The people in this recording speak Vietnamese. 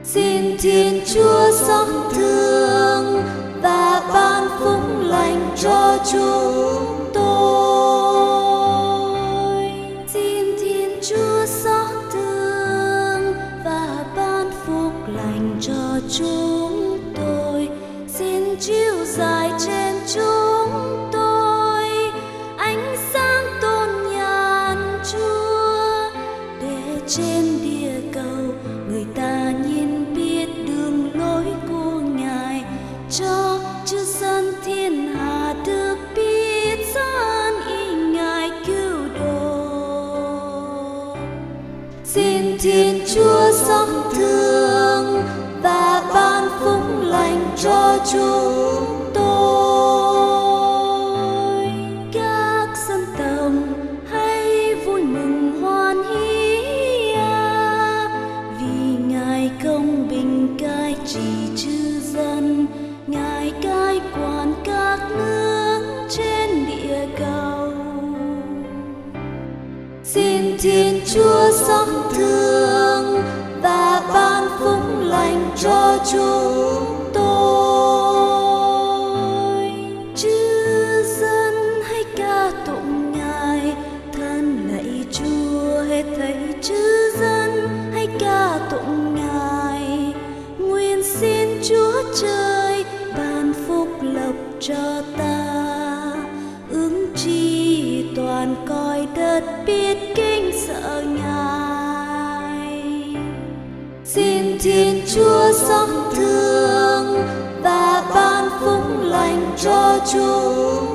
Xin Thiên Chúa xót thương và ban phúc lành cho chúng tôi. Xin Thiên Chúa xót thương và ban phúc lành cho chúng tôi. Xin chiếu rải trên chúng tôi ánh sáng tôn nhàn Chúa, để trên địa cầu người ta nhìn biết đường lối của Ngài, cho chư dân thiên hạ được biết ơn ý Ngài cứu độ. Xin Thiên Chúa xót thương và ban phúc lành cho chúng tôi. Các dân tộc hãy vui mừng hoan hỉ, vì Ngài công bình cai trị chư dân, Ngài cai quản các nước trên địa cầu. Xin Thiên Chúa xót thương và ban phúc lành cho chúng tôi. Chư dân hãy ca tụng Ngài, thân lạy Chúa hết thảy chư dân hãy ca tụng Ngài. Nguyện xin Chúa Trời ban phúc lộc cho ta, ứng chi toàn cõi đất biết kính sợ Ngài. Xin Thiên Chúa xót thương và ban phúc lành cho chúng